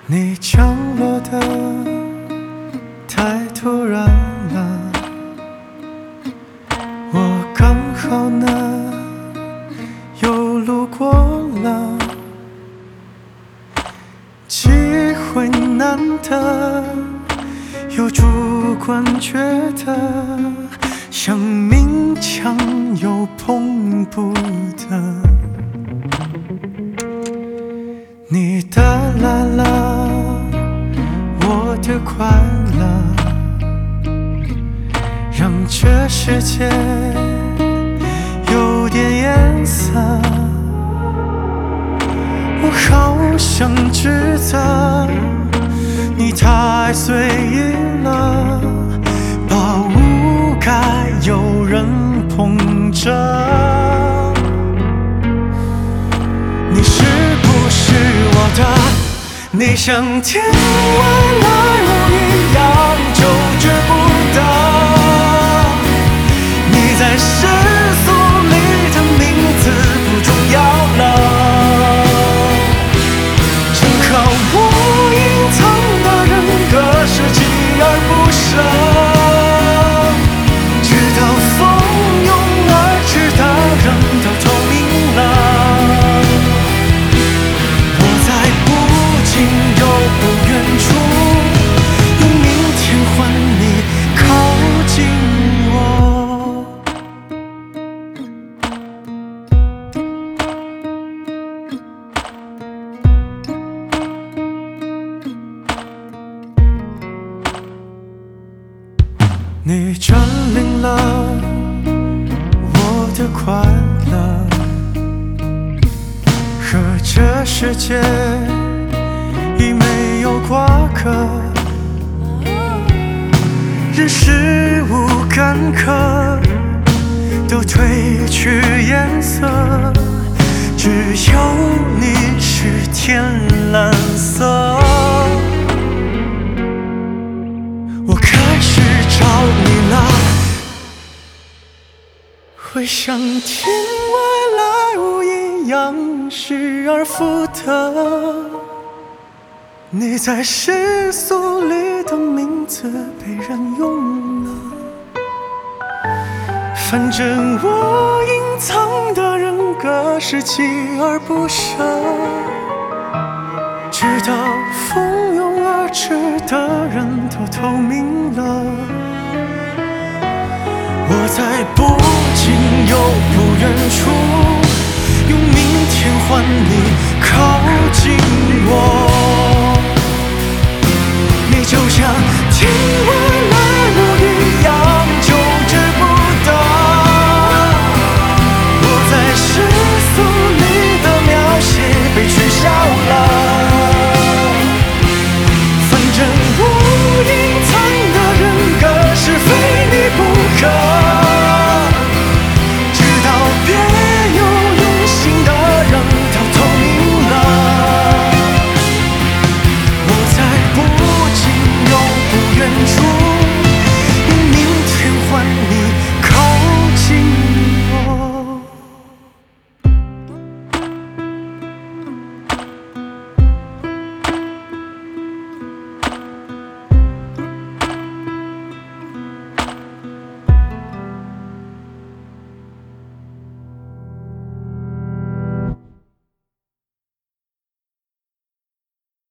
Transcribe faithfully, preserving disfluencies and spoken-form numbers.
你降落的太突然了，我刚好呢又路过了，机会难得，又主观觉得像勉强又碰不得。你带来了我的快乐，让这世界有点颜色。我好想指责你太随意了，把无该有人捧着。你是不是我的？你像天外来物一样就觉不得，你在世俗里的名字不重要了，正好我隐藏的人格是锲而不舍，直到蜂拥而至的人都透明了。又不远处，用明天换你靠近我。你占领了我的快乐，和这世界已没有瓜葛，人事物干渴都褪去颜色，只有你是天蓝色。我开始找你了，会像天外来物一样失而复得。你在世俗里的名字被人用了，反正我隐藏的人格是锲而不舍，直到蜂拥而至的人都透明了。我在不近又不远处，用明天换